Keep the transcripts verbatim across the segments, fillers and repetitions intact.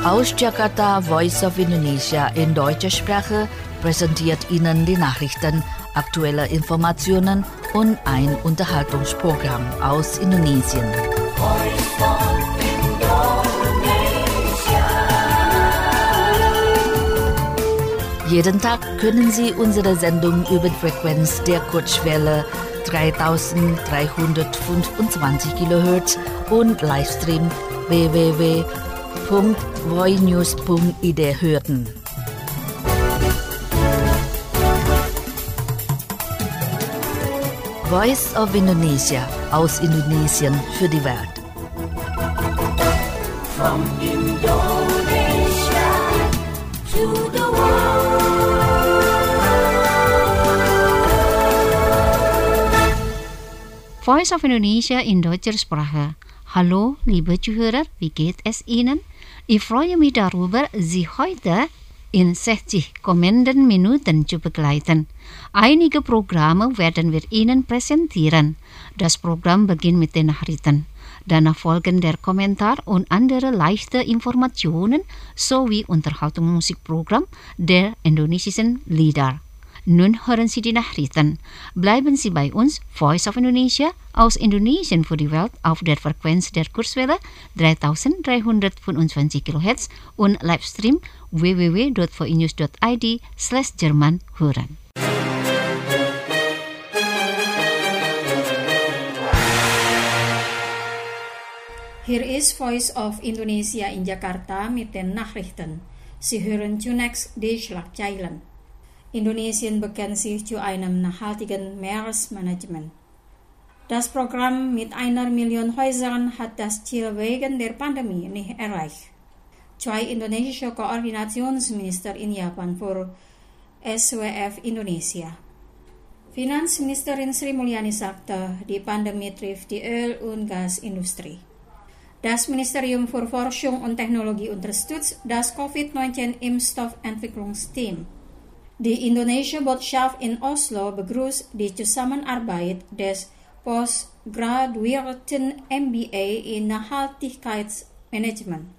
Aus Jakarta, Voice of Indonesia in deutscher Sprache präsentiert Ihnen die Nachrichten, aktuelle Informationen und ein Unterhaltungsprogramm aus Indonesien. Voice of Indonesia. Jeden Tag können Sie unsere Sendung über die Frequenz der Kurzwelle dreitausenddreihundertfünfundzwanzig Kilohertz und Livestream w w w punkt voinews punkt i d hören. Voice of Indonesia aus Indonesien für die Welt. From Indonesia to the world. Voice of Indonesia in deutscher Sprache. Hallo, liebe Zuhörer, wie geht es Ihnen? Ich freue mich darüber, Sie heute in sechzig kommenden Minuten zu begleiten. Einige Programme werden wir Ihnen präsentieren. Das Programm beginnt mit den Nachrichten. Danach folgen der Kommentar und andere leichte Informationen sowie Unterhaltungsmusikprogramm der indonesischen Lieder. Nun hören Sie die Nachrichten. Bleiben Sie bei uns, Voice of Indonesia, aus Indonesien für die Welt auf der Frequenz der Kurzwelle dreitausenddreihundertfünfundzwanzig Kilohertz und Livestream w w w punkt voinews punkt i d slash Jerman hören. Hier ist Voice of Indonesia in Jakarta mit den Nachrichten. Sie hören zunächst die Schlagzeilen. Indonesien bekennt sich zu einem nachhaltigen Meeresmanagement. Das Programm mit einer Million Häusern hat das Ziel wegen der Pandemie nicht erreicht. Zwei indonesische Koordinationsminister in Japan für S W F Indonesia. Finanzministerin Sri Mulyani sagte, die Pandemie trifft die Öl- und Gasindustrie. Das Ministerium für Forschung und Technologie unterstützt das Covid neunzehn-Impfstoffentwicklungsteam. Die indonesische Botschaft in Oslo begrüßt die Zusammenarbeit des Postgraduierten M B A in Nachhaltigkeitsmanagement.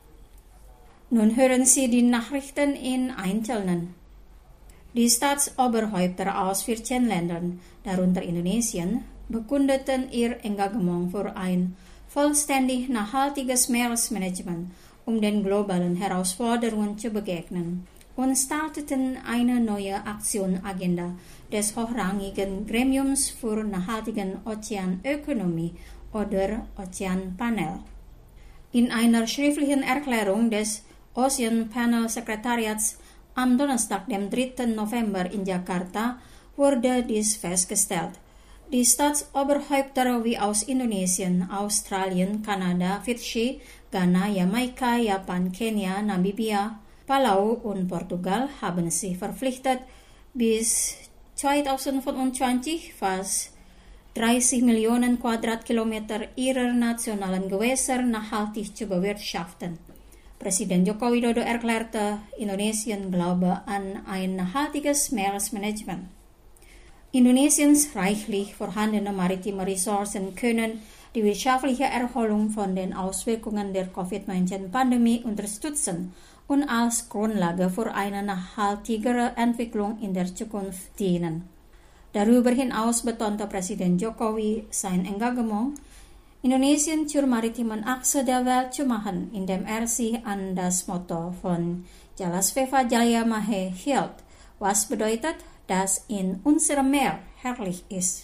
Nun hören Sie die Nachrichten in Einzelnen. Die Staatsoberhäupter aus vierzehn Ländern, darunter Indonesien, bekundeten ihr Engagement für ein vollständig nachhaltiges Meeresmanagement, um den globalen Herausforderungen zu begegnen, und starteten eine neue Aktionsagenda des hochrangigen Gremiums für nachhaltigen Ozeanökonomie oder Ozeanpanel. In einer schriftlichen Erklärung des Ocean Panel Sekretariats am Donnerstag, dem dritten November in Jakarta, wurde dies festgestellt. Die Staatsoberhäupter wie aus Indonesien, Australien, Kanada, Fidschi, Ghana, Jamaika, Japan, Kenia, Namibia, Palau und Portugal haben sich verpflichtet, bis zweitausendfünfundzwanzig fast dreißig Millionen Quadratkilometer ihrer nationalen Gewässer nachhaltig zu bewirtschaften. Präsident Joko Widodo erklärte, Indonesien glaube an ein nachhaltiges Meeresmanagement. Indonesiens reichlich vorhandene maritime Ressourcen können die wirtschaftliche Erholung von den Auswirkungen der Covid neunzehn-Pandemie unterstützen und als Grundlage für eine nachhaltigere Entwicklung in der Zukunft dienen. Darüber hinaus betonte Präsident Jokowi sein Engagement, Indonesien zur maritimen Achse der Welt zu machen, indem er sich an das Motto von Jalasveva Jaya Mahe hielt, was bedeutet, dass in unserem Meer herrlich ist.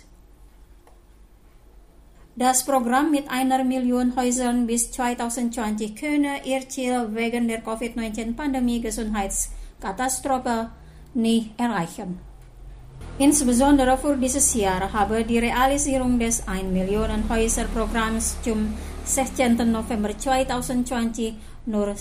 Das Programm mit einer Million Häusern bis zweitausendzwanzig könne ihr Ziel wegen der Covid neunzehn-Pandemie Gesundheitskatastrophe nicht erreichen. Insbesondere für dieses Jahr habe die Realisierung des ein Millionen Häuser Programms zum sechzehnten November zweitausendzwanzig nur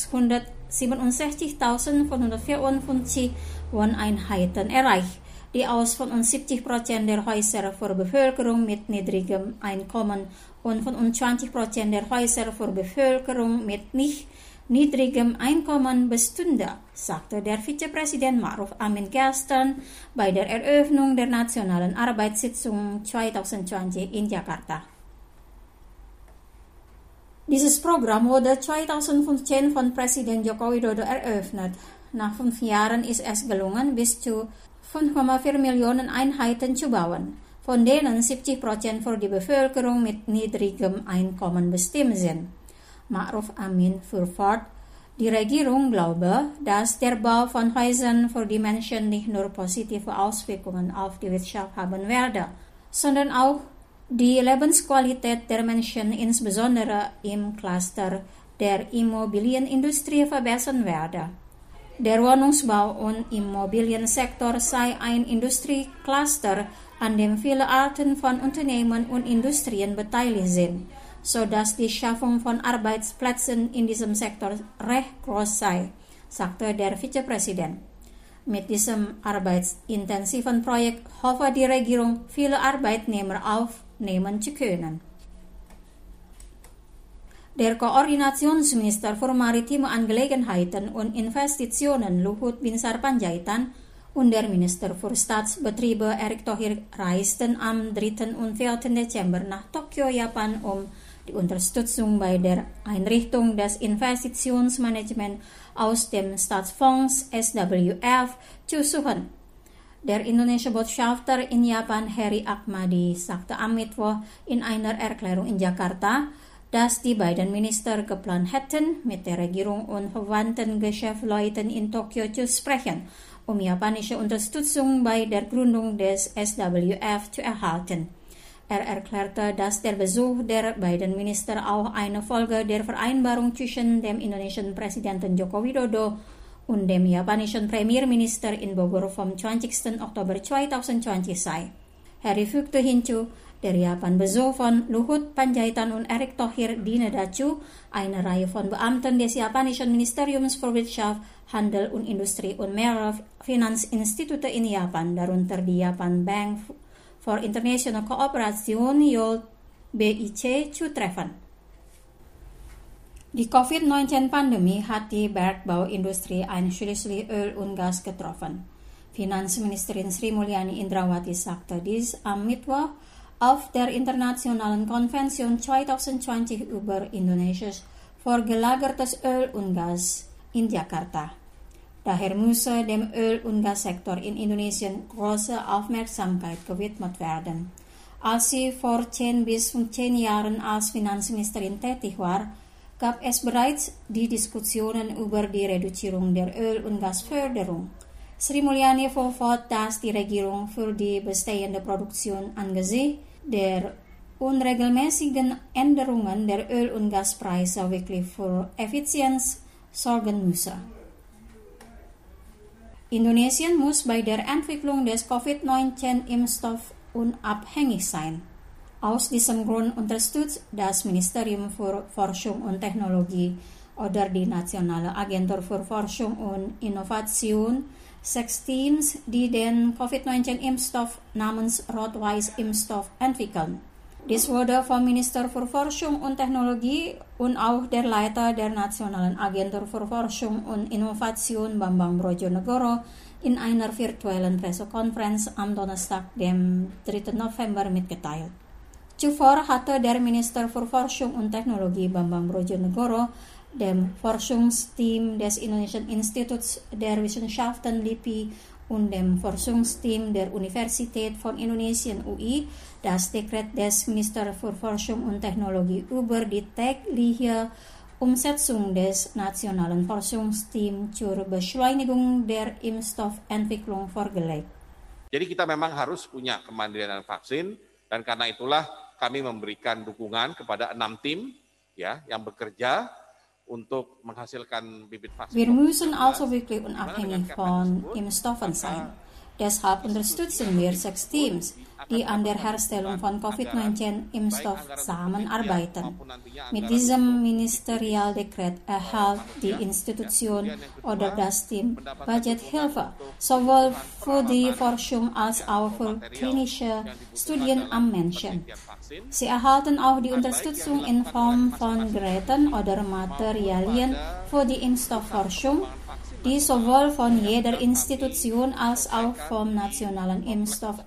sechshundertsiebenundsechzigtausendfünfhundertvierundfünfzig Wohneinheiten erreicht, die aus fünfundsiebzig Prozent der Häuser für Bevölkerung mit niedrigem Einkommen und fünfundzwanzig Prozent der Häuser für Bevölkerung mit nicht niedrigem Einkommen bestünde, sagte der Vizepräsident Ma'ruf Amin gestern bei der Eröffnung der Nationalen Arbeitssitzung zweitausendzwanzig in Jakarta. Dieses Programm wurde zweitausendfünfzehn von Präsident Joko Widodo eröffnet. Nach fünf Jahren ist es gelungen, bis zu fünf Komma vier Millionen Einheiten zu bauen, von denen siebzig Prozent für die Bevölkerung mit niedrigem Einkommen bestimmt sind. Ma'ruf Amin fuhr fort, die Regierung glaube, dass der Bau von Häusern für die Menschen nicht nur positive Auswirkungen auf die Wirtschaft haben werde, sondern auch die Lebensqualität der Menschen, insbesondere im Cluster der Immobilienindustrie, verbessern werde. Der Wohnungsbau- und Immobiliensektor sei ein Industriecluster, an dem viele Arten von Unternehmen und Industrien beteiligt sind, sodass die Schaffung von Arbeitsplätzen in diesem Sektor recht groß sei, sagte der Vizepräsident. Mit diesem arbeitsintensiven Projekt hoffe die Regierung, viele Arbeitnehmer aufnehmen zu können. Der Koordinationsminister für maritime Angelegenheiten und Investitionen Luhut Binsar Panjaitan und der Minister für Staatsbetriebe Erick Thohir reisten am dritten und vierten Dezember nach Tokio, Japan, um die Unterstützung bei der Einrichtung des Investitionsmanagements aus dem Staatsfonds S W F zu suchen. Der indonesische Botschafter in Japan, Heri Ahmadi, sagte am Mittwoch in einer Erklärung in Jakarta, dass die beiden Minister geplant hätten, mit der Regierung und verwandten Geschäftsleuten in Tokio zu sprechen, um japanische Unterstützung bei der Gründung des S W F zu erhalten. Er erklärte, dass der Besuch der beiden Minister auch eine Folge der Vereinbarung zwischen dem indonesischen Präsidenten Joko Widodo und dem japanischen Premierminister in Bogor vom zwanzigsten Oktober zweitausendzwanzig sei. Heri fügte hinzu, der Japan-Besuch von Luhut Panjaitan und Erick Thohir diene dazu, eine Reihe von Beamten des japanischen Ministeriums für Wirtschaft, Handel und Industrie und mehrere Finanzinstitute in Japan, darunter die Japan Bank for International Cooperation, Y O L B I C, zu treffen. Die Covid neunzehn-Pandemie hat die Bergbauindustrie einschließlich Öl und Gas getroffen. Finanzministerin Sri Mulyani Indrawati sagte dies am Mittwoch auf der Internationalen Konvention zweitausendzwanzig über Indonesias vorgelagertes Öl und Gas in Jakarta. Daher müsse dem Öl- und Gassektor in Indonesien große Aufmerksamkeit gewidmet werden. Als sie vor zehn bis fünfzehn Jahren als Finanzministerin tätig war, gab es bereits die Diskussionen über die Reduzierung der Öl- und Gasförderung. Sri Mulyani fuhr fort, dass die Regierung für die bestehende Produktion angesichts der unregelmäßigen Änderungen der Öl- und Gaspreise wirklich für Effizienz sorgen müsse. Indonesien muss bei der Entwicklung des Covid neunzehn-Impfstoffs unabhängig sein. Aus diesem Grund unterstützt das Ministerium für Forschung und Technologie oder die Nationale Agentur für Forschung und Innovation sechs Teams, die den Covid neunzehn-Impfstoff namens Rot-Weiß-Impfstoff entwickeln. Dies wurde vom Minister für Forschung und Technologie und auch der Leiter der Nationalen Agentur für Forschung und Innovation Bambang Brojonegoro in einer virtuellen Pressekonferenz am Donnerstag, dem dritten November, mitgeteilt. Zuvor hatte der Minister für Forschung und Technologie Bambang Brojonegoro dem Forschungsteam des Indonesian Instituts der Wissenschaften L I P I und dem Forschungsteam der Universität von Indonesien U I das Dekret des Ministers für Forschung und Technologie über die tägliche Umsetzung des nationalen Forschungsteams zur Beschleunigung der Impfstoffentwicklung vorgelegt. Jadi kita memang harus punya kemandirian vaksin, dan karena itulah kami memberikan dukungan kepada enam tim ya yang bekerja untuk menghasilkan bibit vaksin. Wir müssen also wirklich unabhängig von Impfstoffen sein. Deshalb unterstützen wir sechs Teams, die an der Herstellung von Covid neunzehn-Impfstoff zusammenarbeiten. Mit diesem Ministerialdekret erhält die Institution oder das Team Budgethilfe, sowohl für die Forschung als auch für klinische Studien am Menschen. Sie erhalten auch die Unterstützung in Form von Geräten oder Materialien für die Impfstoffforschung, die sowohl von jeder Institution als auch vom Nationalen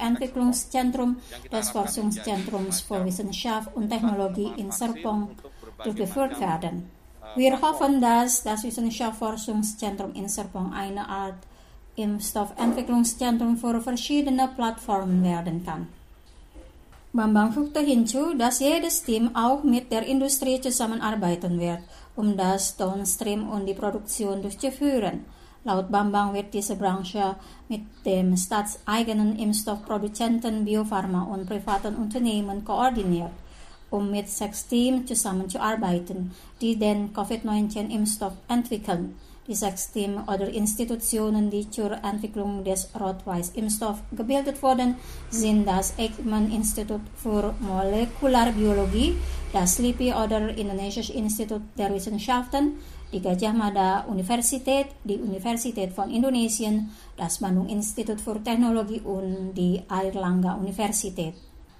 Impfstoffentwicklungszentrum des Forschungszentrums für Wissenschaft und Technologie in Serpong durchgeführt werden. Wir hoffen, dass das Wissenschaftsforschungszentrum in Serpong eine Art Impfstoffentwicklungszentrum für verschiedene Plattformen werden kann. Bambang fügte hinzu, dass jedes Team auch mit der Industrie zusammenarbeiten wird, um das Downstream und die Produktion durchzuführen. Laut Bambang wird diese Branche mit dem staatseigenen Impfstoffproduzenten, Biopharma und privaten Unternehmen koordiniert, um mit sechs Teams zusammenzuarbeiten, die den Covid neunzehn-Impfstoff entwickeln. Die sechs Teams oder Institutionen, die zur Entwicklung des Rot-Weiß-Impfstoffs gebildet wurden, sind das Eijkman-Institut für Molekularbiologie, das LIPI oder Indonesische Institut der Wissenschaften, die Gajah Mada Universität, die Universität von Indonesien, das Bandung Institut für Technologie und die Airlangga Universität.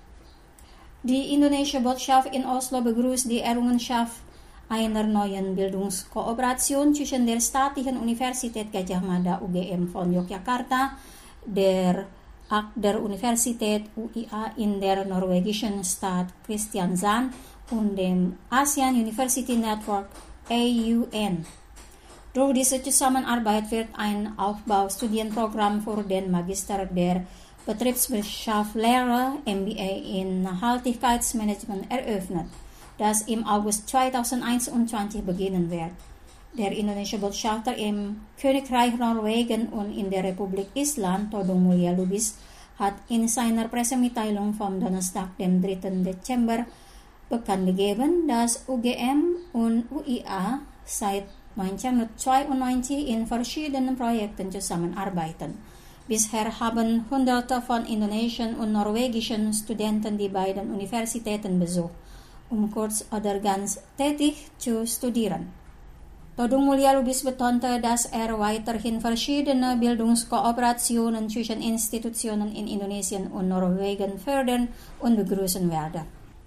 Die indonesische Botschaft in Oslo begrüßt die Errungenschaft einer neuen Bildungskooperation zwischen der Staatlichen Universität Gajah Mada U G M von Yogyakarta, der A K der Universität U I A in der norwegischen Stadt Kristiansand und dem ASEAN University Network A U N. Durch diese Zusammenarbeit wird ein Aufbaustudienprogramm für den Magister der Betriebswirtschaftslehre M B A in Nachhaltigkeitsmanagement eröffnet, das im August zweitausendeinundzwanzig beginnen wird. Der indonesische Botschafter im Königreich Norwegen und in der Republik Island, Todung Mulya Lubis, hat in seiner Pressemitteilung vom Donnerstag, dem dritten Dezember, bekannt gegeben, dass U G M und U I A seit neunzehnhundertzweiundneunzig in verschiedenen Projekten zusammenarbeiten. Bisher haben Hunderte von indonesischen und norwegischen Studenten die beiden Universitäten besucht, um kurz oder ganz tätig zu studieren. Todung Mulya Lubis betonte, dass er weiterhin verschiedene Bildungskooperationen zwischen Institutionen in Indonesien und Norwegen fördern und begrüßen werde.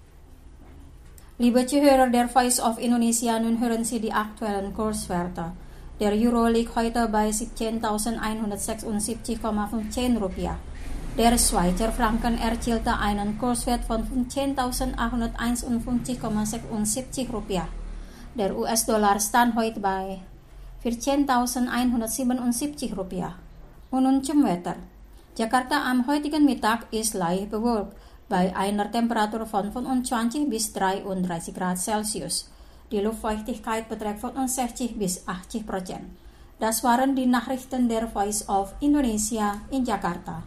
Liebe Zuhörer der Voice of Indonesia, nun hören Sie die aktuellen Kurswerte. Der Euro liegt heute bei siebzehntausendeinhundertsechsundsiebzig Komma fünfzehn Rupiah. Der Schweizer Franken erzielte einen Kurswert von fünfzehntausendachthunderteinundfünfzig Komma sechsundsiebzig Rupiah. Der U S-Dollar stand heute bei vierzehntausendeinhundertsiebenundsiebzig Rupiah. Und nun zum Wetter. Jakarta am heutigen Mittag ist leicht bewölkt, bei einer Temperatur von fünfundzwanzig bis dreiunddreißig Grad Celsius. Die Luftfeuchtigkeit beträgt fünfundsechzig bis achtzig Prozent. Das waren die Nachrichten der Voice of Indonesia in Jakarta.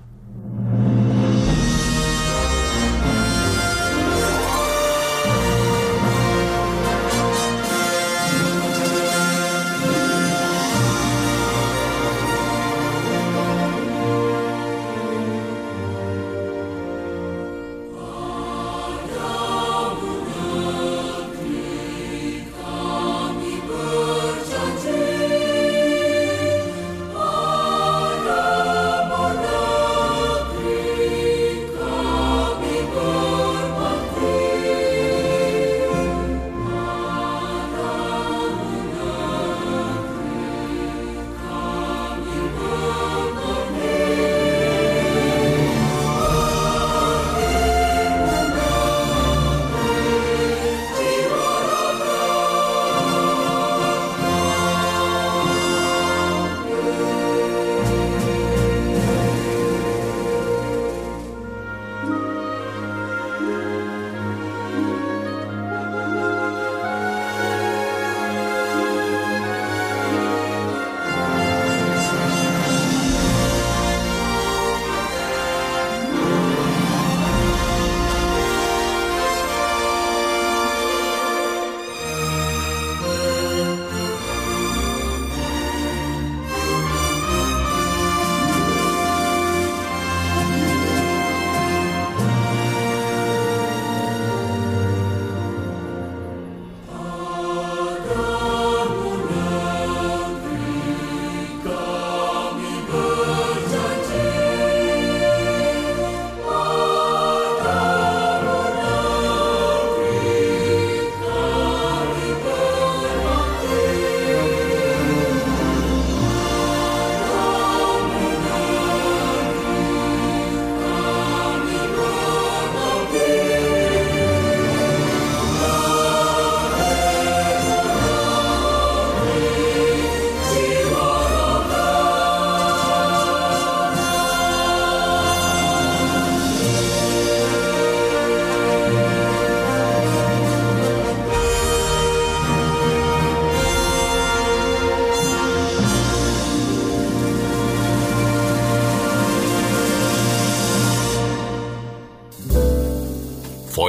Berjanji pada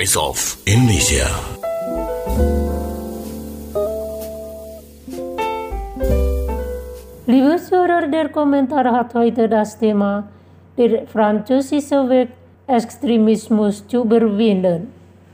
Voice of Indonesia. Liebe Zuhörer, der Kommentar hat heute das Thema der französische Weg, Extremismus zu überwinden.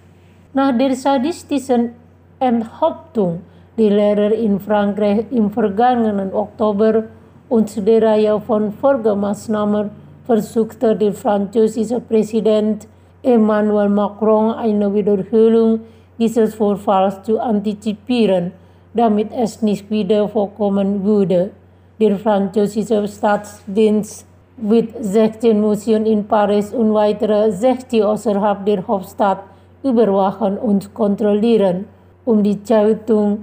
Nach der sadistischen Enthauptung der Lehrer in Frankreich im vergangenen Oktober und der Reihe von Folgemaßnahmen versuchte der französische Präsident Emmanuel Macron eine Wiederholung dieses Vorfalls zu antizipieren, damit es nicht wieder vorkommen würde. Der französische Staatsdienst wird sechzehn Museen in Paris und weitere sechzig außerhalb der Hauptstadt überwachen und kontrollieren. Um die Zeitung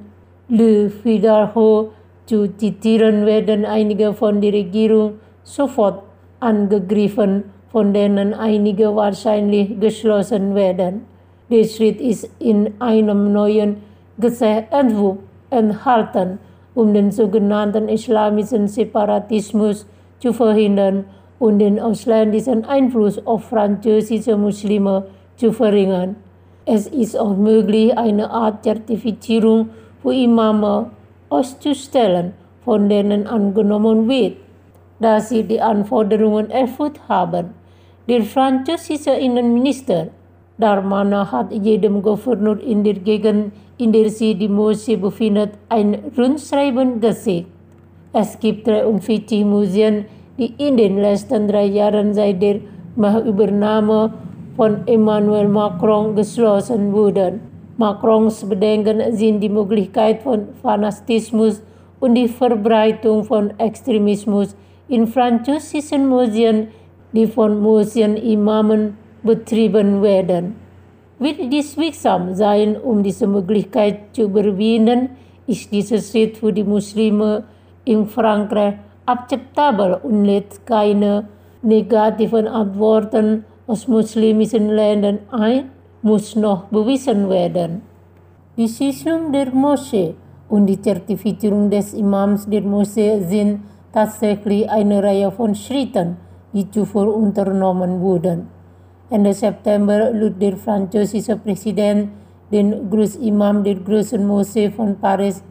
Le Figaro zu zitieren, werden einige von der Regierung sofort angegriffen, von denen einige wahrscheinlich geschlossen werden. Der Schritt ist in einem neuen Gesetzentwurf enthalten, um den sogenannten islamischen Separatismus zu verhindern und den ausländischen Einfluss auf französische Muslime zu verringern. Es ist auch möglich, eine Art Zertifizierung für Imame auszustellen, von denen angenommen wird, dass sie die Anforderungen erfüllt haben. Der französische Innenminister Darmanin hat jedem Gouverneur in der Gegend, in der sich die Moschee befindet, ein Rundschreiben geschickt. Es gibt dreiundvierzig Museen, die in den letzten drei Jahren seit der Machtübernahme von Emmanuel Macron geschlossen wurden. Macrons Bedenken sind die Möglichkeit von Fanatismus und die Verbreitung von Extremismus in französischen Museen, die von Moscheenimamen betrieben werden. Wird dies wirksam sein, um diese Möglichkeit zu überwinden, ist dieser Schritt für die Muslime in Frankreich akzeptabel und lädt keine negativen Antworten aus muslimischen Ländern ein, muss noch bewiesen werden. Die Schließung der Moschee und die Zertifizierung des Imams der Moschee sind tatsächlich eine Reihe von Schritten, die zuvor unternommen wurden. Ende September lud der französische Präsident den Großimam der großen Moschee von Paris,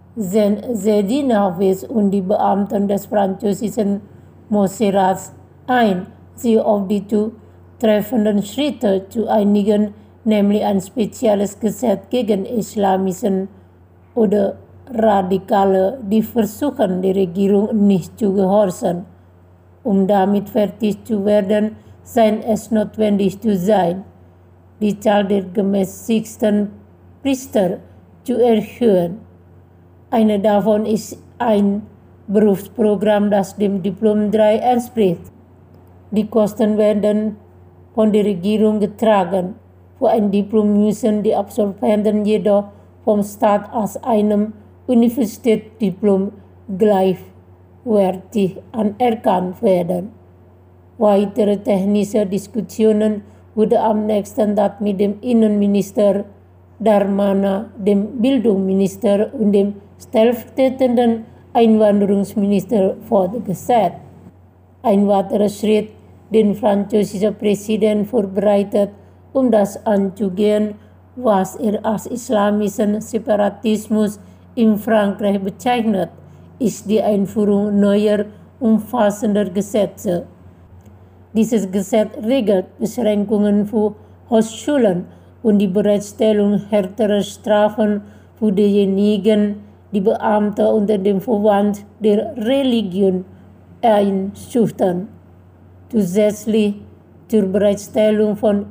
Zedine Hafiz, und die Beamten des französischen Moscheerats ein, sich auf die zu treffenden Schritte zu einigen, nämlich ein spezielles Gesetz gegen islamischen oder Radikale, die versuchen, die Regierung nicht zu gehorchen. Um damit fertig zu werden, scheint es notwendig zu sein, die Zahl der gemäßigten Priester zu erhöhen. Eine davon ist ein Berufsprogramm, das dem Diplom drei entspricht. Die Kosten werden von der Regierung getragen. Für ein Diplom müssen die Absolventen jedoch vom Staat als einem Universitätsdiplom gleichwertig anerkannt werden. Weitere technische Diskussionen wurden am nächsten Tag mit dem Innenminister Darmanin, dem Bildungsminister und dem stellvertretenden Einwanderungsminister fortgesetzt. Ein weiterer Schritt, den französische Präsident vorbereitet, um das anzugehen, was er als islamischen Separatismus in Frankreich bezeichnet, ist die Einführung neuer, umfassender Gesetze. Dieses Gesetz regelt Beschränkungen für Hochschulen und die Bereitstellung härterer Strafen für diejenigen, die Beamte unter dem Vorwand der Religion einschüchtern. Zusätzlich zur Bereitstellung von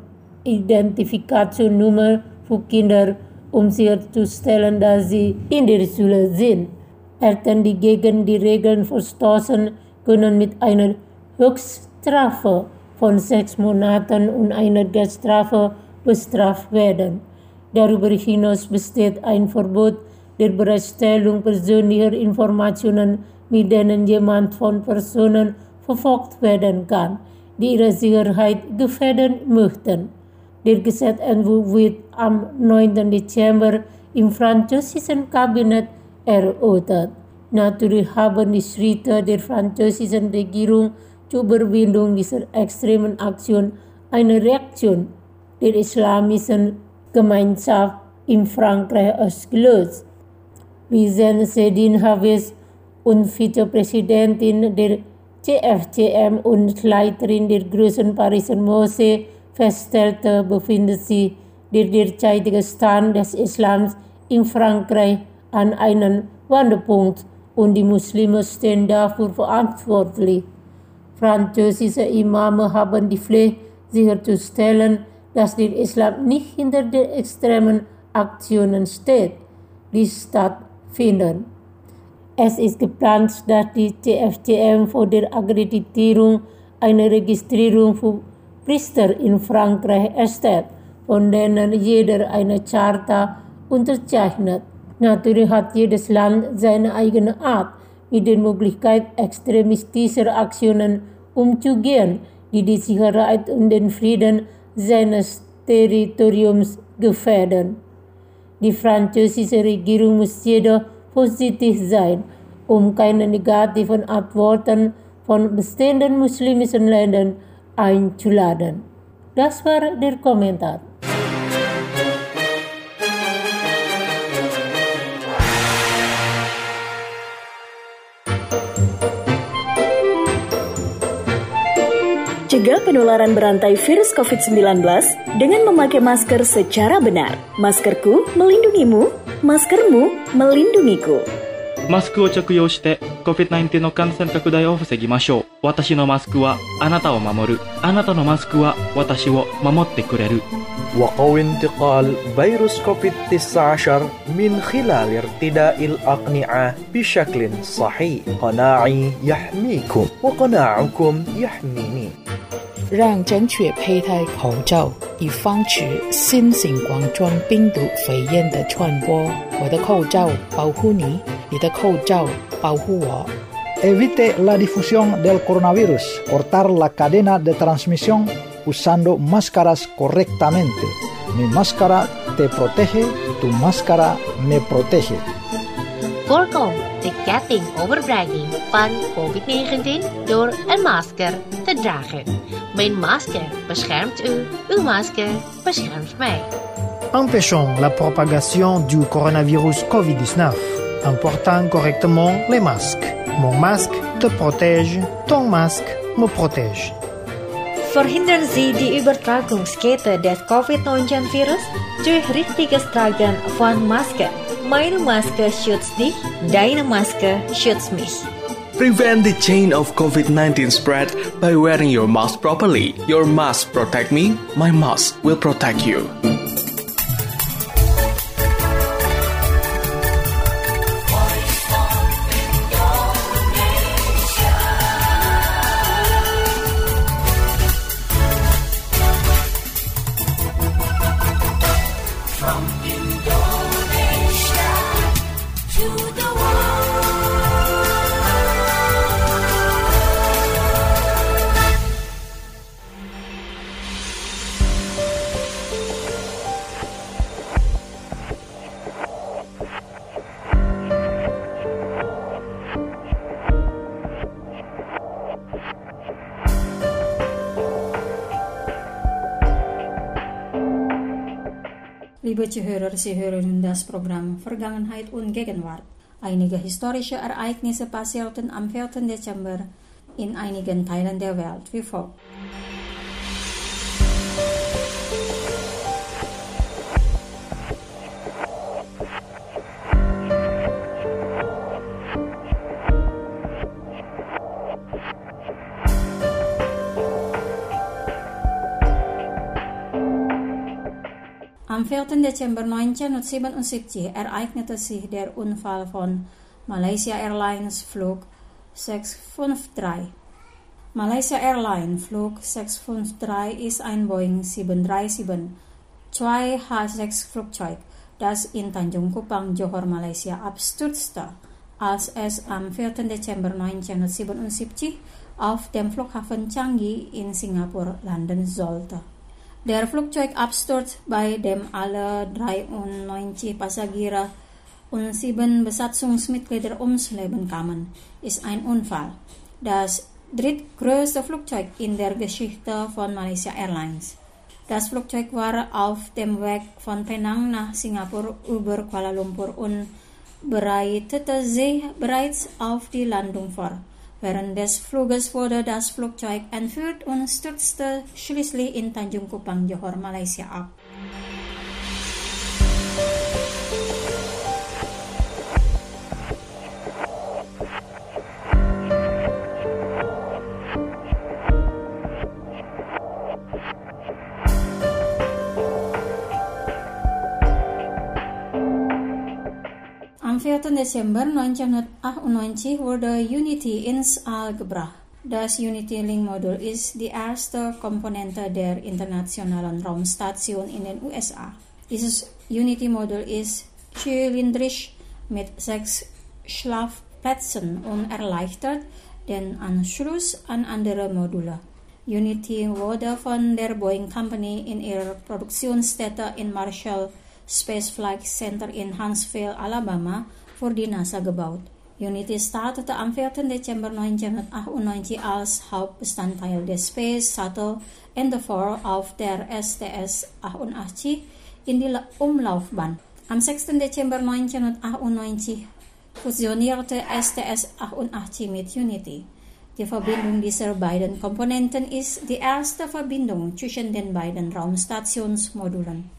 Identifikationsnummern für Kinder, um sicherzustellen, dass sie in der Schule sind. Eltern, die gegen die Regeln verstoßen, können mit einer Höchststrafe von sechs Monaten und einer Geldstrafe bestraft werden. Darüber hinaus besteht ein Verbot der Bereitstellung persönlicher Informationen, mit denen jemand von Personen verfolgt werden kann, die ihre Sicherheit gefährden möchten. Der Gesetzentwurf wird am neunten Dezember im französischen Kabinett erörtert. Natürlich haben die Schritte der französischen Regierung zur Überwindung dieser extremen Aktion eine Reaktion der islamischen Gemeinschaft in Frankreich ausgelöst. Wie Zine Havez und Vizepräsidentin der C F C M und Leiterin der Großen Pariser Moschee feststellte, befindet sich der derzeitige Stand des Islams in Frankreich an einem Wendepunkt und die Muslime stehen dafür verantwortlich. Französische Imame haben die Pflicht, sicherzustellen, dass der Islam nicht hinter den extremen Aktionen steht, die stattfinden. Es ist geplant, dass die C F C M vor der Akkreditierung eine Registrierung für Priester in Frankreich erstellt, von denen jeder eine Charta unterzeichnet. Natürlich hat jedes Land seine eigene Art, mit der Möglichkeit extremistischer Aktionen umzugehen, die die Sicherheit und den Frieden seines Territoriums gefährden. Die französische Regierung muss jedoch positiv sein, um keine negativen Antworten von bestehenden muslimischen Ländern einzuladen. Das war der Kommentar. Cegah penularan berantai virus covid sembilan belas dengan memakai masker secara benar. Maskerku melindungimu, maskermu melindungiku. マスクを着用して コビッドナインティーン の感染拡大を防ぎましょう。私のマスクはあなたを守る。あなたのマスクは私を守ってくれる。 وقوي انتقال فيروس كوفيد تسعة عشر من خلال ارتداء الأقنعة بشكل صحيح. قناعي يحميكم وقناعكم يحميني. 让正确佩戴口罩，以防止新型冠状病毒肺炎的传播。我的口罩保护你，你的口罩保护我。 Evite la difusión del coronavirus. Cortar la cadena de transmisión usando máscaras correctamente. Mi máscara te protege, tu máscara me protege. Voorkom de ketting overbrenging van covid negentien door een masker te dragen. Mijn masker beschermt u, uw masker beschermt mij. Empêchons la propagation du coronavirus covid dix-neuf en portant correctement les masques. Mon masque te protège, ton masque me protège. Verhindern Sie die Übertragungskette des covid neunzehn Virus durch richtiges Tragen von Masken. Meine Maske schützt dich, deine Maske schützt mich. Prevent the chain of covid nineteen spread by wearing your mask properly. Your mask protect me, my mask will protect you. Liebe Zuhörer, Sie hören das Programm Vergangenheit und Gegenwart. Einige historische Ereignisse passierten am vierten Dezember in einigen Teilen der Welt wie folgt. Am vierten Dezember neunzehnhundertsiebenundsiebzig ereignete sich der Unfall von Malaysia Airlines Flug sechs fünf drei. Malaysia Airlines Flug sechs fünf drei ist ein Boeing sieben drei sieben zwei H sechs Flugzeug, das in Tanjung Kupang, Johor, Malaysia abstürzte, als es am vierten Dezember neunzehnhundertsiebenundsiebzig auf dem Flughafen Changi in Singapur landen sollte. Der Flugzeugabsturz, bei dem alle dreiundneunzig Passagiere und sieben Besatzungsmitglieder ums Leben kamen, ist ein Unfall. Das drittgrößte Flugzeug in der Geschichte von Malaysia Airlines. Das Flugzeug war auf dem Weg von Penang nach Singapur über Kuala Lumpur und bereitete sich bereits auf die Landung vor. Während des Fluges wurde das Flugzeug entführt und stürzte schließlich in Tanjung Kupang, Johor, Malaysia ab. Am vierten Dezember neunzehnhundertachtundneunzig wurde Unity ins All gebracht. Das Unity-Link-Modul ist die erste Komponente der internationalen Raumstation in den U S A. Dieses Unity-Modul ist zylindrisch mit sechs Schlafplätzen und erleichtert den Anschluss an andere Module. Unity wurde von der Boeing Company in ihrer Produktionsstätte in Marshall Space Flight Center in Huntsville, Alabama, für die NASA gebaut. Unity startete am vierten Dezember neunzehnhundertachtundneunzig als Hauptbestandteil des Space Shuttle Endeavour auf der S T S achtundachtzig in die Umlaufbahn. Am sechsten Dezember neunzehnhundertachtundneunzig fusionierte S T S achtundachtzig mit Unity. Die Verbindung dieser beiden Komponenten ist die erste Verbindung zwischen den beiden Raumstationsmodulen.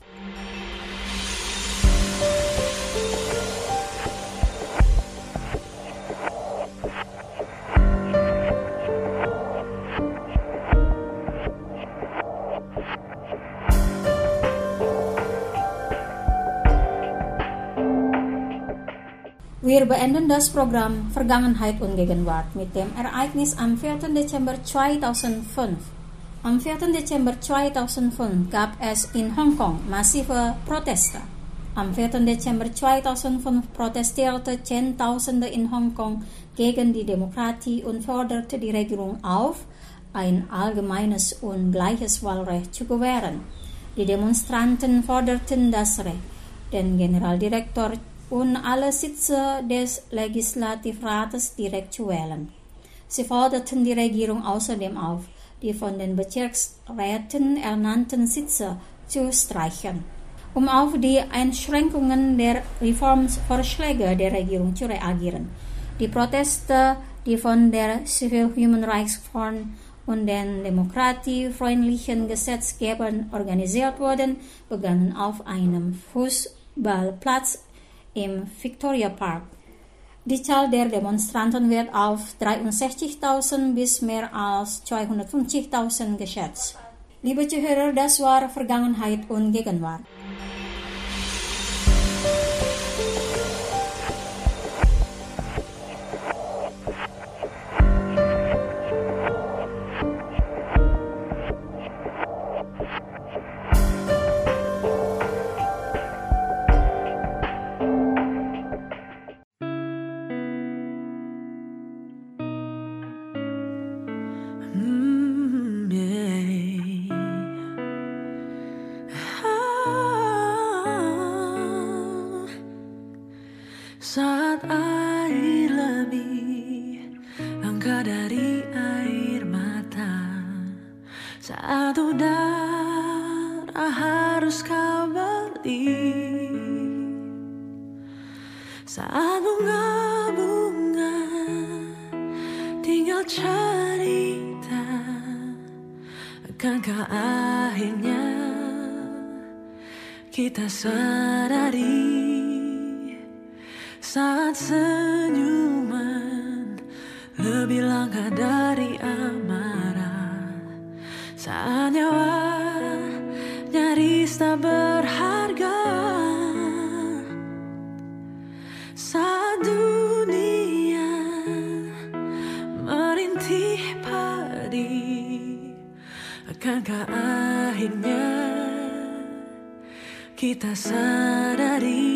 Wir beenden das Programm Vergangenheit und Gegenwart mit dem Ereignis am vierten Dezember zweitausendfünf. Am vierten Dezember zweitausendfünf gab es in Hongkong massive Proteste. Am vierten Dezember zweitausendfünf protestierte Zehntausende in Hongkong gegen die Demokratie und forderte die Regierung auf, ein allgemeines und gleiches Wahlrecht zu gewähren. Die Demonstranten forderten das Recht, den Generaldirektor und alle Sitze des Legislativrates direkt zu wählen. Sie forderten die Regierung außerdem auf, die von den Bezirksräten ernannten Sitze zu streichen, um auf die Einschränkungen der Reformvorschläge der Regierung zu reagieren. Die Proteste, die von der Civil Human Rights Front und den demokratiefreundlichen Gesetzgebern organisiert wurden, begannen auf einem Fußballplatz im Victoria Park. Die Zahl der Demonstranten wird auf dreiundsechzigtausend bis mehr als zweihundertfünfzigtausend geschätzt. Liebe Zuhörer, das war Vergangenheit und Gegenwart. Saat air lebih langka dari air mata, saat udara harus kau beli, saat bunga-bunga tinggal cerita, akankah akhirnya kita sadari saat senyuman lebih langka dari amarah, saat nyawa nyaris tak berharga, saat dunia merintih padi, akankah akhirnya kita sadari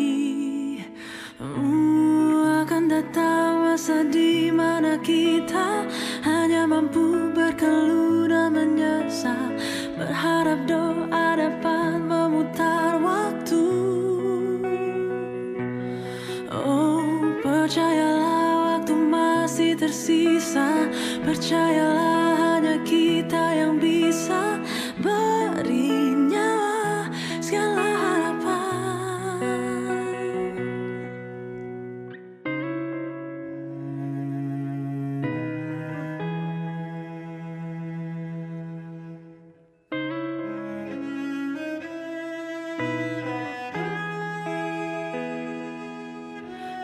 uh, akan datang masa di mana kita hanya mampu berkeluh dan menyesal, berharap doa dapat memutar waktu. Oh, percayalah waktu masih tersisa, percayalah hanya kita yang bisa berinya.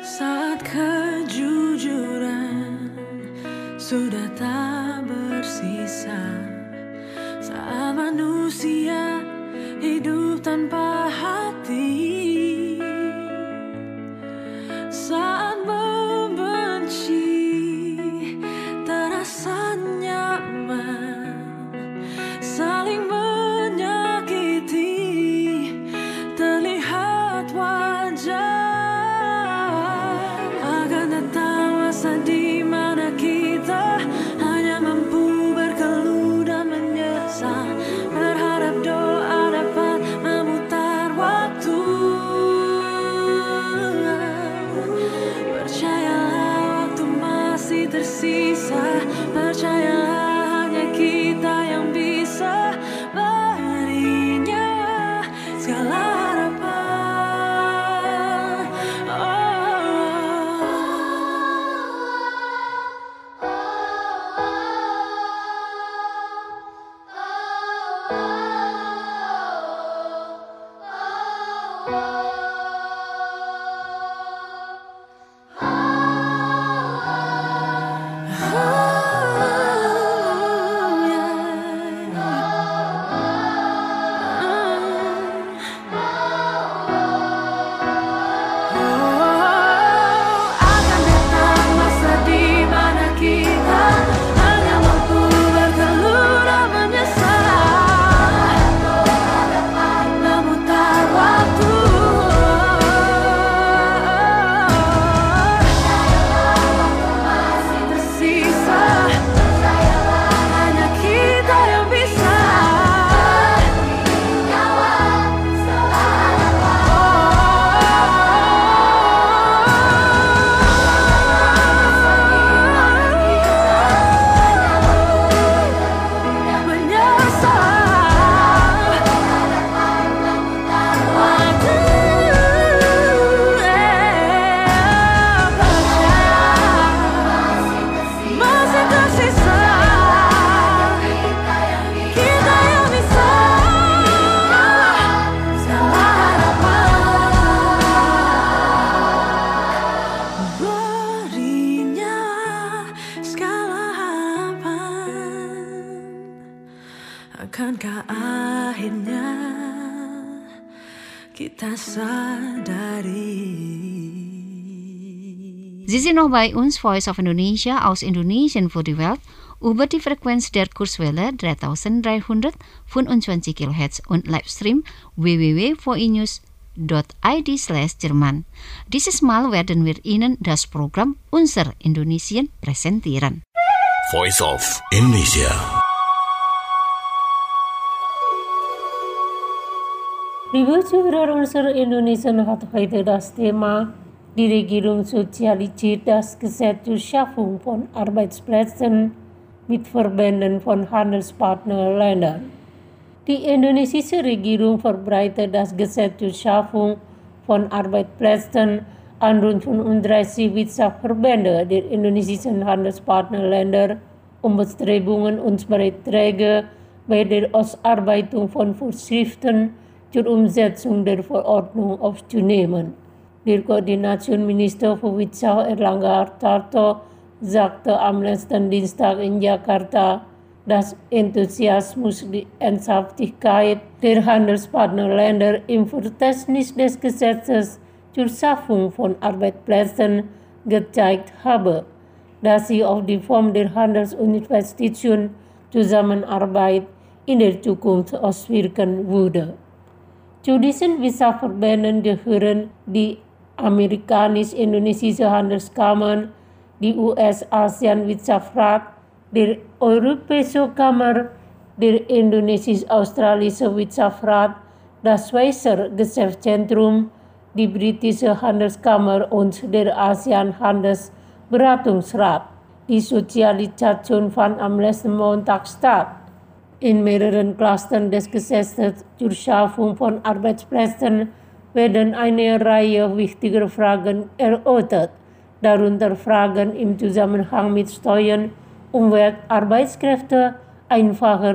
Saat kejujuran sudah tak bersisa, saat manusia hidup tanpa hati, saat membenci terasa nyaman, saling menyakiti terlihat wajar. Akan datang masa di mana kita hanya mampu berkeluh dan menyesal, berharap doa dapat memutar waktu. Percayalah waktu masih tersisa, percayalah hanya kita yang bisa berinya segala harapan. Akankah akhirnya kita sadari? Sie sind noch bei uns, Voice of Indonesia aus Indonesien für die Welt, über die Frequenz der Kurzwelle dreitausenddreihundertfünfundzwanzig Kilohertz und Livestream w w w punkt voinews punkt i d slash Jerman. Dieses Mal werden wir Ihnen das Programm Unser Indonesien präsentieren. Voice of Indonesia. Liebe Zuhörer unserer Indonesian hat heute das Thema die Regierung sozialisiert das Gesetz zur Schaffung von Arbeitsplätzen mit Verbänden von Handelspartnerländern. Die indonesische Regierung verbreitet das Gesetz zur Schaffung von Arbeitsplätzen an rund fünfunddreißig Wirtschaftsverbände der indonesischen Handelspartnerländer, um Bestrebungen und Beiträge bei der Ausarbeitung von Vorschriften zur Umsetzung der Verordnung aufzunehmen. Der Koordinationsminister für Wirtschaft Erlangga Hartarto sagte am letzten Dienstag in Jakarta, dass Enthusiasmus die Ernsthaftigkeit der Handelspartnerländer im Verständnis des Gesetzes zur Schaffung von Arbeitsplätzen gezeigt habe, dass sie auf die Form der Handels- und Investition Zusammenarbeit in der Zukunft auswirken würde. Zu diesen Wirtschaftsverbänden gehören die Amerikanisch-Indonesische Handelskammern, die U S-ASEAN-Wirtschaftsrat, der Europäische Kammer, der Indonesisch-Australische Wirtschaftsrat, das Schweizer Geschäftszentrum, die britische Handelskammer und der ASEAN-Handelsberatungsrat. Die Sozialisation fand am letzten Montag statt. In mehreren Clustern des Gesetzes zur Schaffung von Arbeitsplätzen werden eine Reihe wichtiger Fragen erörtert, darunter Fragen im Zusammenhang mit Steuern, Umwelt, Arbeitskräfte, einfacher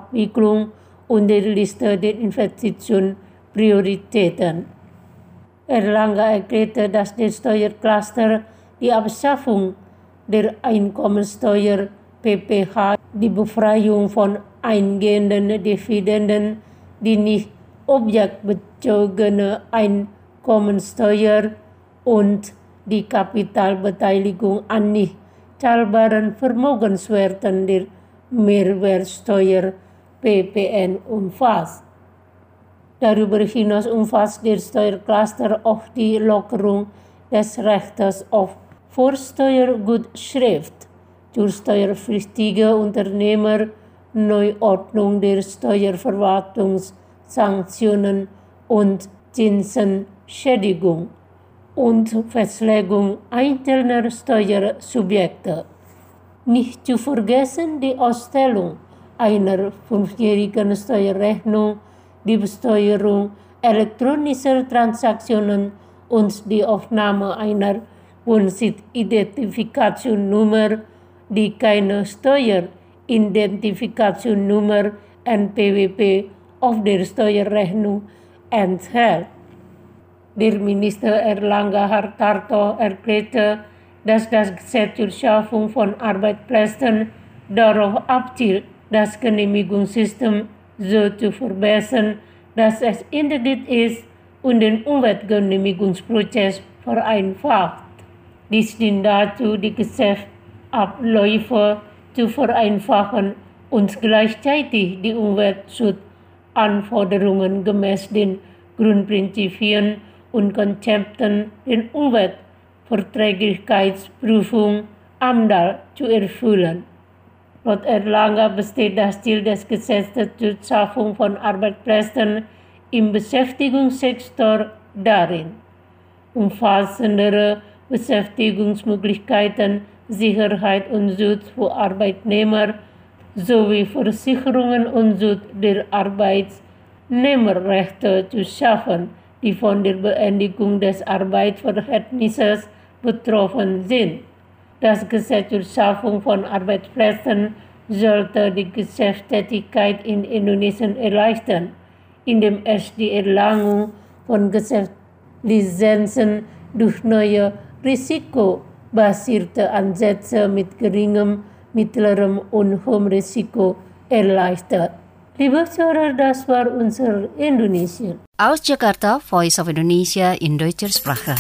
Geschäftsabwicklung und der Liste der Investitionsprioritäten. Erlangga erklärte, dass der Steuercluster die Abschaffung der Einkommensteuer P P H, die Befreiung von eingehenden Dividenden, die nicht objekbezogene Einkommensteuer und die Kapitalbeteiligung an nicht zahlbaren Vermögenswerten der Mehrwertsteuer P P N umfasst. Darüber hinaus umfasst der Steuercluster auch die Lockerung des Rechtes auf Vorsteuergutschrift für steuerpflichtige Unternehmer, Neuordnung der Steuerverwaltungssanktionen und Zinsenschädigung und Festlegung einzelner Steuersubjekte. Nicht zu vergessen die Ausstellung einer fünfjährigen Steuerrechnung, die Besteuerung elektronischer Transaktionen und die Aufnahme einer Wohnsitzidentifikationnummer, die keine Steueridentifikationnummer N P W P auf der Steuerrechnung enthält. Der Minister Erlangga Hartarto erklärte, dass das Gesetz zur Schaffung von Arbeitsplätzen darauf abzielt, das Genehmigungssystem so zu verbessern, dass es integriert ist und den Umweltgenehmigungsprozess vereinfacht. Dies dient dazu, die Geschäftsabläufe zu vereinfachen und gleichzeitig die Umweltschutzanforderungen gemäß den Grundprinzipien und Konzepten der Umweltverträglichkeitsprüfung AMDAL zu erfüllen. Laut Erlangga besteht das Ziel des Gesetzes zur Schaffung von Arbeitsplätzen im Beschäftigungssektor darin, umfassendere Beschäftigungsmöglichkeiten, Sicherheit und Schutz für Arbeitnehmer sowie Versicherungen und Schutz der Arbeitnehmerrechte zu schaffen, die von der Beendigung des Arbeitsverhältnisses betroffen sind. Das Gesetz zur Schaffung von Arbeitsplätzen sollte die Geschäftstätigkeit in Indonesien erleichtern, indem es die Erlangung von Geschäftslizenzen durch neue risikobasierte Ansätze mit geringem, mittlerem und hohem Risiko erleichtert. Liebe Zuhörer, das war unser Indonesien. Aus Jakarta, Voice of Indonesia in deutscher Sprache.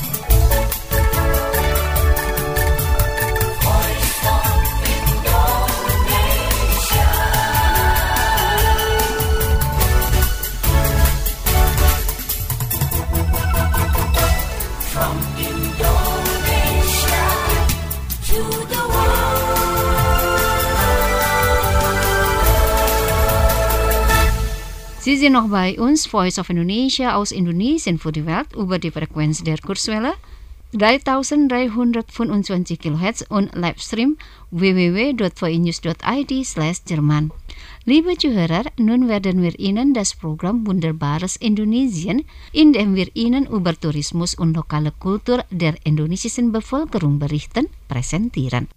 Sie sind noch bei uns, Voice of Indonesia aus Indonesien für die Welt über die Frequenz der Kurzwelle dreitausenddreihundertfünfundzwanzig Kilohertz und Livestream w w w punkt v i news punkt i d slash Jerman. Liebe Zuhörer, nun werden wir Ihnen das Programm Wunderbares Indonesien, in dem wir Ihnen über Tourismus und lokale Kultur der indonesischen Bevölkerung berichten, präsentieren.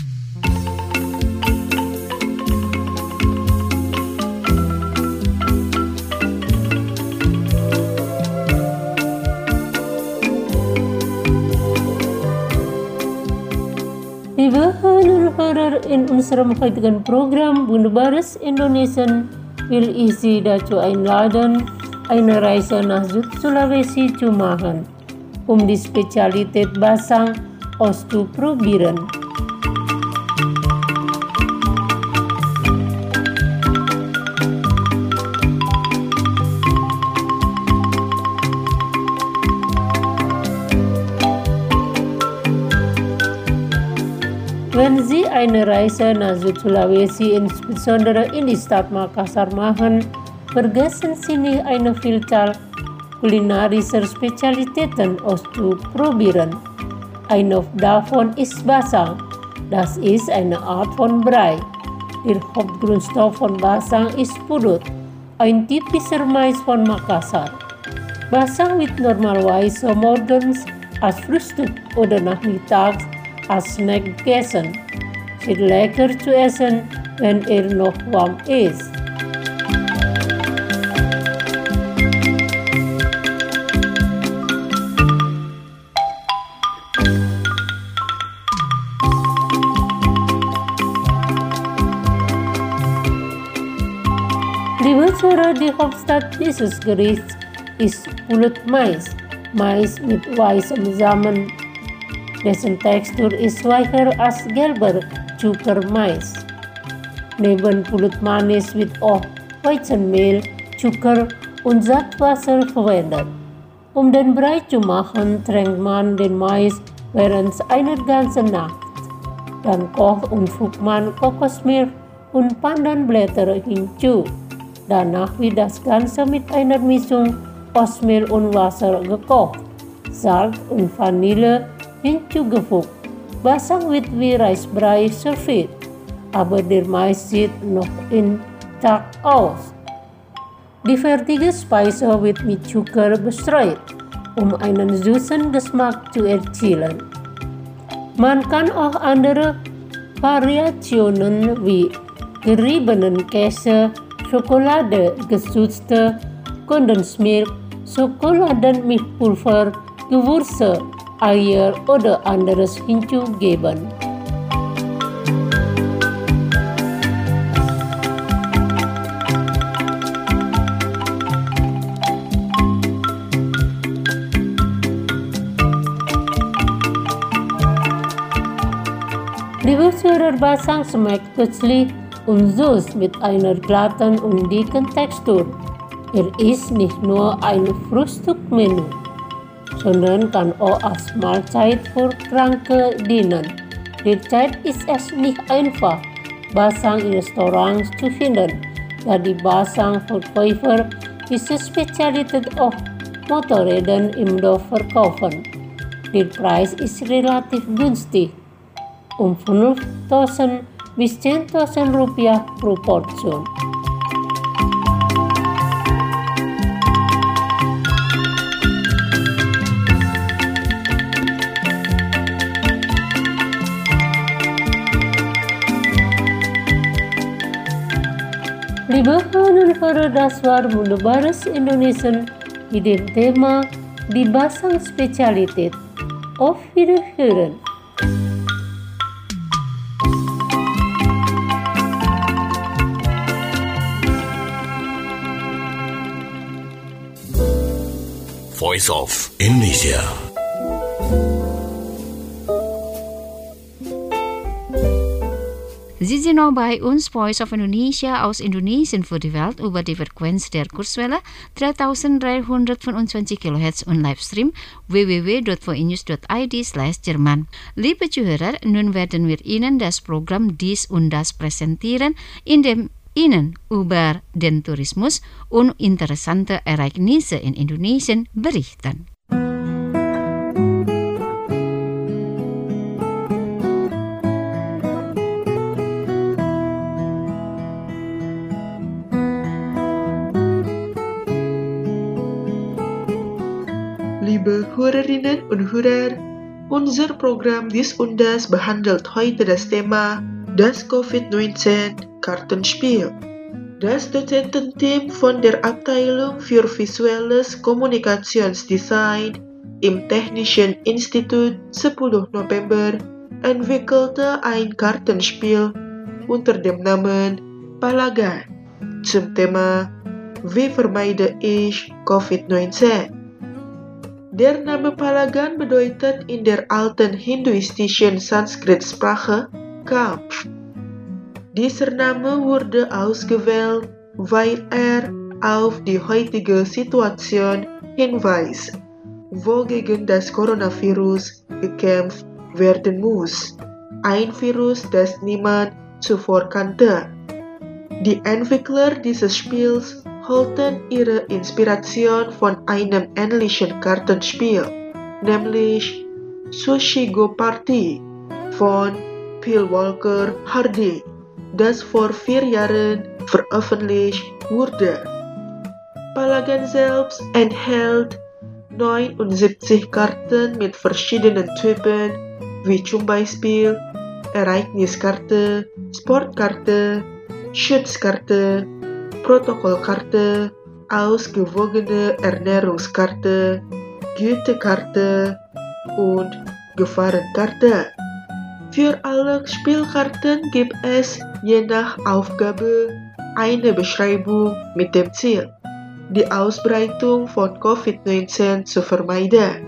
Liebe Hörer und Hörer, in unserem heutigen Programm Wunderbares Indonesien will ich Sie dazu einladen, eine Reise nach Süd-Sulawesi zu machen, um die Spezialität Basang auszuprobieren. Wenn Sie eine Reise nach Süd-Sulawesi, insbesondere in die Stadt Makassar machen, vergessen Sie nicht, eine Vielzahl kulinarischer Spezialitäten auszuprobieren. Eine davon ist Basang. Das ist eine Art von Brei. Der Hauptgrundstoff von Basang ist Purut, ein typischer Mais von Makassar. Basang wird normalerweise morgens als Frühstück oder nachmittags als Snack gegessen. Ist lecker zu essen, wenn er noch warm ist. Hauptstadt dieses Gerichts ist Pulut Mais, Mais mit weißem Samen, dessen Textur ist weicher als gelber Zuckermais. Neben Pulut Manis wird auch Weizenmehl, Zucker und Salzwasser verwendet. Um den Brei zu machen, tränkt man den Mais während einer ganzen Nacht. Dann kocht und fügt man Kokosmilch und Pandanblätter hinzu. Danach wird das Ganze mit einer Mischung aus Mehl und Wasser gekocht, Salz und Vanille hinzugefügt. Basang wird wie Reisbrei serviert, aber der Mais sieht noch intakt aus. Die fertige Speise wird mit Zucker bestreut, um einen süßen Geschmack zu erzielen. Man kann auch andere Variationen wie geriebenen Käse, Schokolade, gesüßte Kondensmilch, Schokoladenmilchpulver, Gewürze, Eier oder anderes hinzugeben. Die Zuhörer, Basang schmeckt köstlich und süß mit einer glatten und dicken Textur. Er ist nicht nur ein Frühstückmenü, sondern kann auch als Mahlzeit für Kranke dienen. Derzeit ist es nicht einfach, Basang in Restaurants zu finden, da die Basang-Verkäufer diese Spezialität auf Motorrädern im Dorf verkaufen. Der Preis ist relativ günstig, um fünftausend bis zehntausend Rupiah pro Portion. Liebe Hörer und Hörer, das war wunderbares Indonesien mit dem Thema die Basang-Spezialität. Auf Wiederhören! Voice of Indonesia. Sie sind noch bei uns, Voice of Indonesia aus Indonesien für die Welt über die Frequenz der Kurzwelle dreitausenddreihundertfünfundzwanzig Kilohertz und Livestream w w w punkt voinews punkt i d slash Jerman. Liebe Zuhörer, nun werden wir Ihnen das Programm Dies und Das präsentieren, in dem Ihnen über den Tourismus und interessante Ereignisse in Indonesien berichten. Liebe Hörerinnen und Hörer, unser Programm Dies und Das behandelt heute das Thema das Covid neunzehn Kartenspiel. Das Dozententeam von der Abteilung für visuelles Kommunikationsdesign im Technischen Institut sepuluh November entwickelte ein Kartenspiel unter dem Namen Palagan zum Thema Wie vermeide ich Covid neunzehn? Der Name Palagan bedeutet in der alten hinduistischen Sanskrit-Sprache Kampf. Dieser Name wurde ausgewählt, weil er auf die heutige Situation hinweist, wo gegen das Coronavirus gekämpft werden muss. Ein Virus, das niemand zuvor kannte. Die Entwickler dieses Spiels holten ihre Inspiration von einem ähnlichen Kartenspiel, nämlich Sushigo Party von Phil Walker Hardy, das vor vier Jahren veröffentlicht wurde. Palagan selbst enthält neunundsiebzig Karten mit verschiedenen Typen, wie zum Beispiel Ereigniskarte, Sportkarte, Schutzkarte, Protokollkarte, ausgewogene Ernährungskarte, Gütekarte und Gefahrenkarte. Für alle Spielkarten gibt es je nach Aufgabe eine Beschreibung mit dem Ziel. die Ausbreitung von Covid neunzehn zu vermeiden.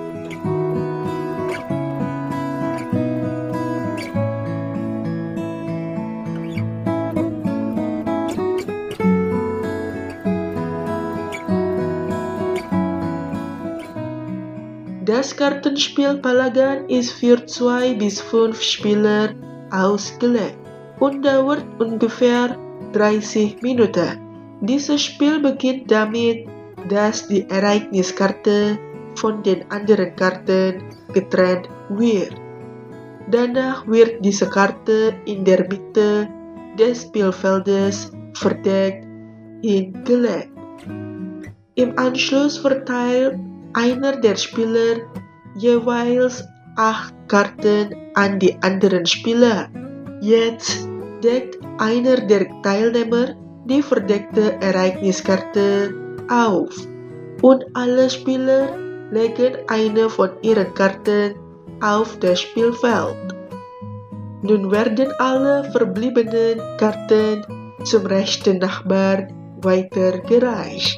Das Kartenspiel Palagan ist für zwei bis fünf Spieler ausgelegt und dauert ungefähr dreißig Minuten. Dieses Spiel beginnt damit, dass die Ereigniskarte von den anderen Karten getrennt wird. Danach wird diese Karte in der Mitte des Spielfeldes verdeckt hingelegt. Im Anschluss verteilt einer der Spieler jeweils acht Karten an die anderen Spieler. Jetzt deckt einer der Teilnehmer die verdeckte Ereigniskarte auf und alle Spieler legen eine von ihren Karten auf das Spielfeld. Nun werden alle verbliebenen Karten zum rechten Nachbar weitergereicht.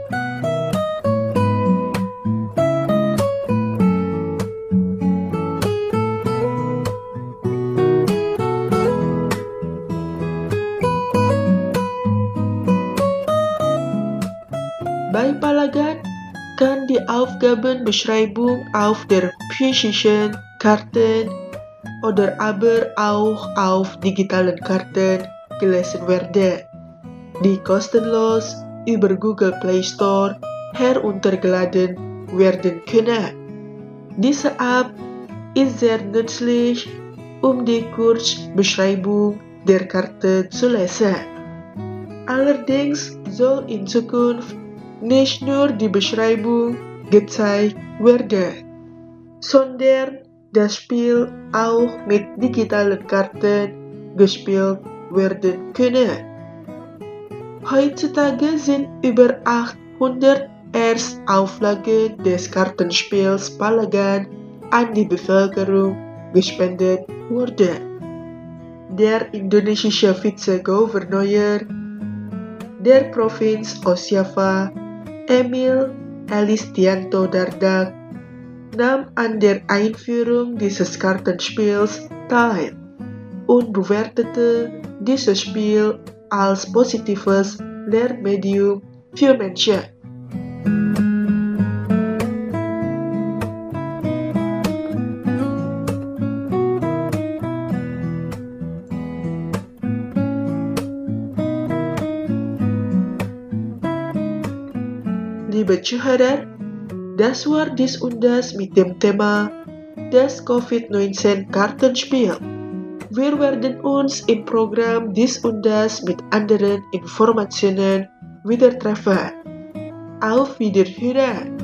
Bei Palagan kann die Aufgabenbeschreibung auf der physischen Karten oder aber auch auf digitalen Karten gelesen werden, die kostenlos über Google Play Store heruntergeladen werden können. Diese App ist sehr nützlich, um die Kurzbeschreibung der Karte zu lesen. Allerdings soll in Zukunft nicht nur die Beschreibung gezeigt werden, sondern das Spiel auch mit digitalen Karten gespielt werden können. Heutzutage sind über achthundert Erstauflagen des Kartenspiels Palagan an die Bevölkerung gespendet worden. Der indonesische Vizegouverneur der Provinz Osjava, Emil Elistianto Dardak, nahm an der Einführung dieses Kartenspiels teil und bewertete dieses Spiel als positives Lernmedium für Menschen. Liebe Zuhörer, das war dies und das mit dem Thema das Covid neunzehn Kartenspiel. Wir werden uns im Programm dies und das mit anderen Informationen wieder treffen. Auf Wiederhören!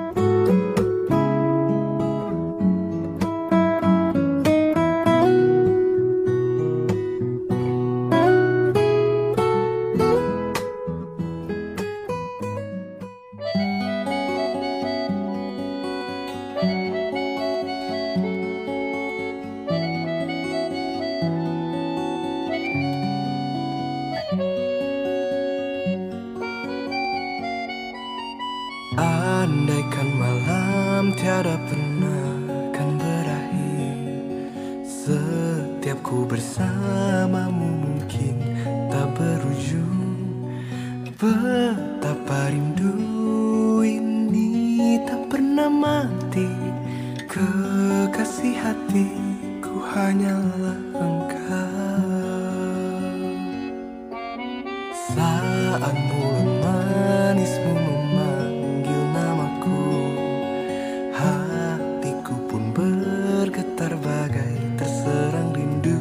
Andaikan malam tiada pernah kan berakhir, setiap ku bersamamu mungkin tak berujung. Betapa rindu ini tak pernah mati, kekasih hatiku hanyalah engkau. Saat mulut manismu memanggil namaku, hatiku pun bergetar bagai terserang rindu.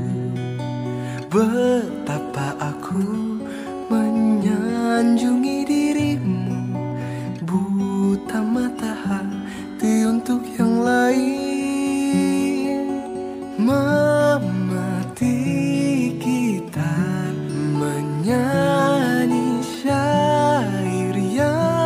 Betapa aku menyanjungi dirimu, buta mata hati untuk yang lain. Memati kita menyanyi syair yang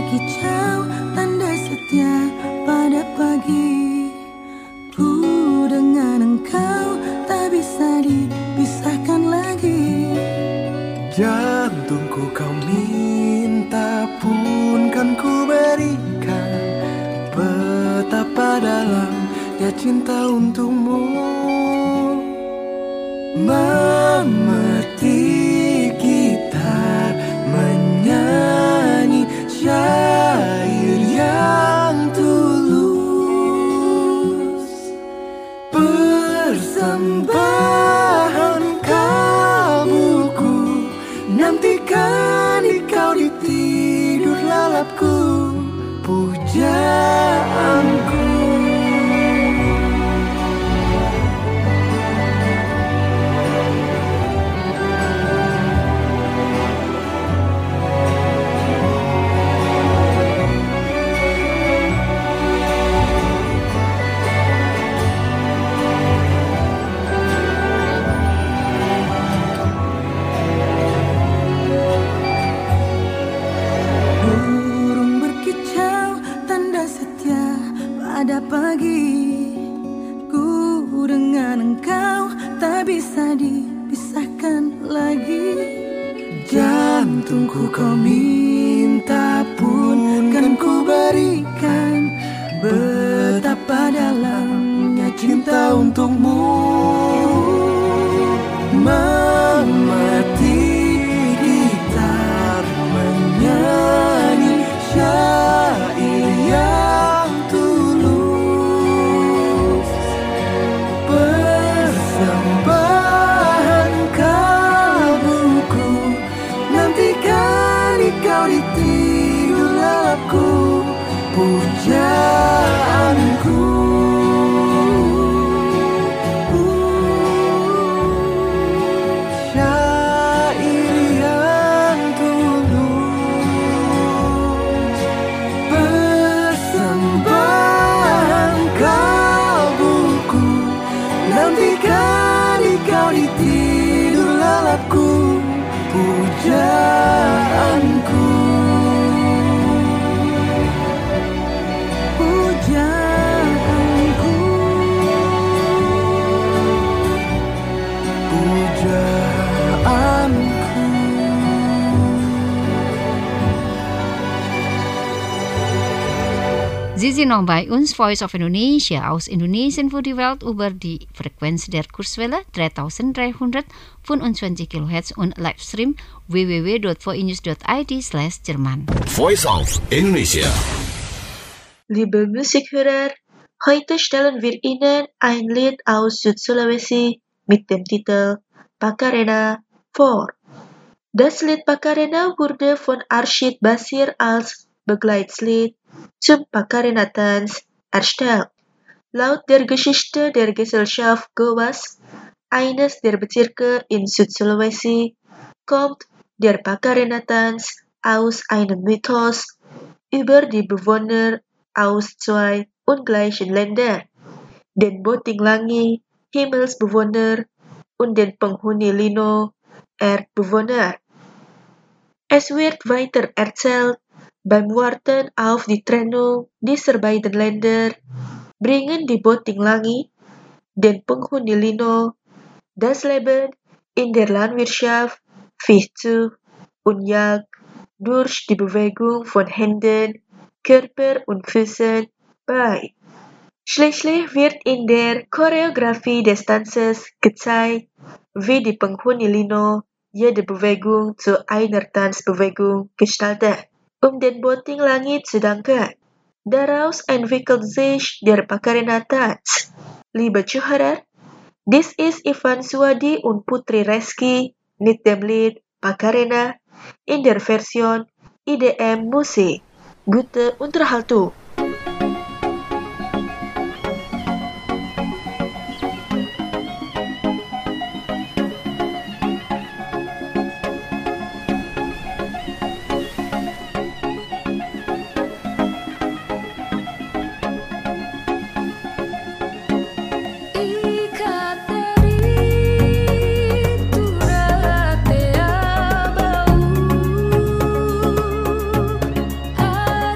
berkicau tanda setia pada pagi. Ku dengan engkau tak bisa dipisahkan lagi. Jantungku kau minta pun kan ku berikan. Betapa dalamnya cinta untukmu. Memetik gitar, menyanyi syair yang tulus. Persembahan kalbuku, nantikan kau di tidur lalapku. Pujaanku. Pada pagi, ku dengan engkau tak bisa dipisahkan lagi. Jantungku kau minta pun kan ku berikan. Betapa dalamnya cinta untukmu. Memetik gitar, menyanyi syair yang tulus. Persembahan kalbuku, nantikan kau di tidur lalapku. Pujaanku. Pujaanku. Pujaanku. Pujaanku. Sie sind noch bei uns, Voice of Indonesia, aus Indonesien für die Welt über die Frequenz der Kurzwelle dreitausenddreihundertfünfundzwanzig Kilohertz und Livestream w w w punkt voinews punkt i d slash Jerman. Voice of Indonesia. Liebe Musikhörer, heute stellen wir Ihnen ein Lied aus Südsulawesi mit dem Titel Pakarena vor. Das Lied Pakarena wurde von Arshid Basir als Begleitslied zum Pakarena-Tanz erstellt. Laut der Geschichte der Gesellschaft Gowas, eines der Bezirke in Südsulawesi, kommt der Pakarena-Tanz aus einem Mythos über die Bewohner aus zwei ungleichen Ländern, den Botinglangi, Himmelsbewohner, und den Penghuni Lino, Erdbewohner. Es wird weiter erzählt, beim Warten auf die Trennung dieser beiden Länder bringen die Botinglangi, den Penghuni Lino, das Leben in der Landwirtschaft, Viehzucht und Jagd durch die Bewegung von Händen, Körper und Füßen bei. Schließlich wird in der Choreografie des Tanzes gezeigt, wie die Penghuni Lino jede Bewegung zu einer Tanzbewegung gestaltet, um den Botinglangi zu danken. Daraus entwickelt sich der Pakarena-Tanz. Liebe Zuhörer, dies ist Ivan Suwadi und Putri Reski mit dem Lied Pakarena in der Version I D M Musik. Gute Unterhaltung! Ah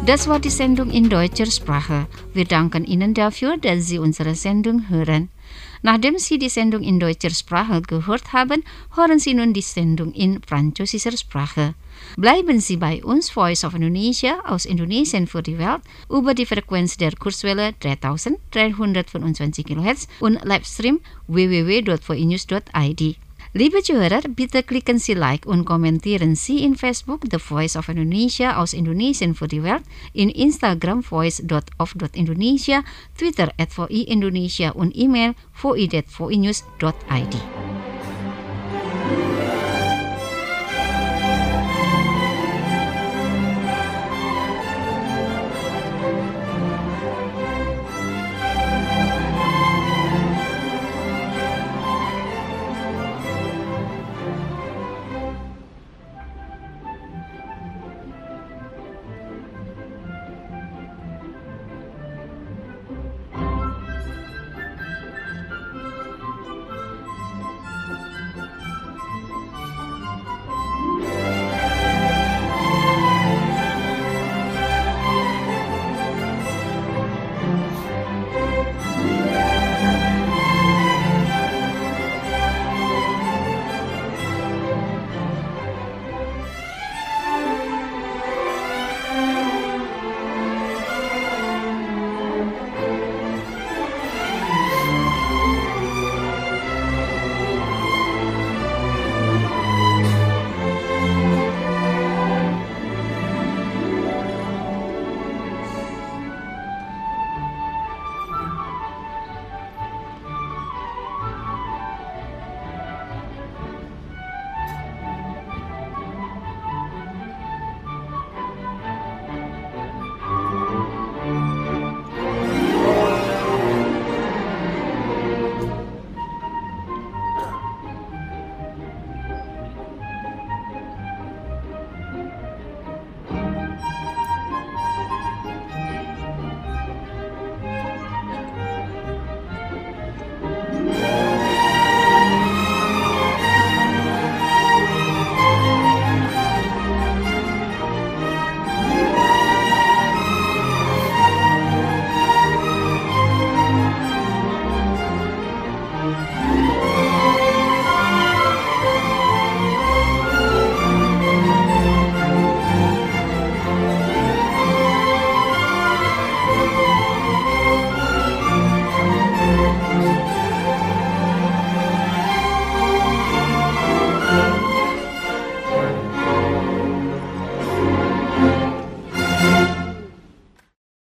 Das war die Sendung in deutscher Sprache. Wir danken Ihnen dafür, dass Sie unsere Sendung hören. Nachdem Sie die Sendung in deutscher Sprache gehört haben, hören Sie nun die Sendung in französischer Sprache. Bleiben Sie bei uns, Voice of Indonesia aus Indonesien für die Welt, über die Frequenz der Kurzwelle dreitausenddreihundertfünfundzwanzig Kilohertz und Livestream w w w dot v i news dot i d. Liebe Zuhörer, bitte klicken Sie Like und kommentieren Sie in Facebook The Voice of Indonesia aus Indonesien für die Welt, in Instagram voice dot of dot indonesia, Twitter at V I Indonesia und E-Mail v i at v i news dot i d.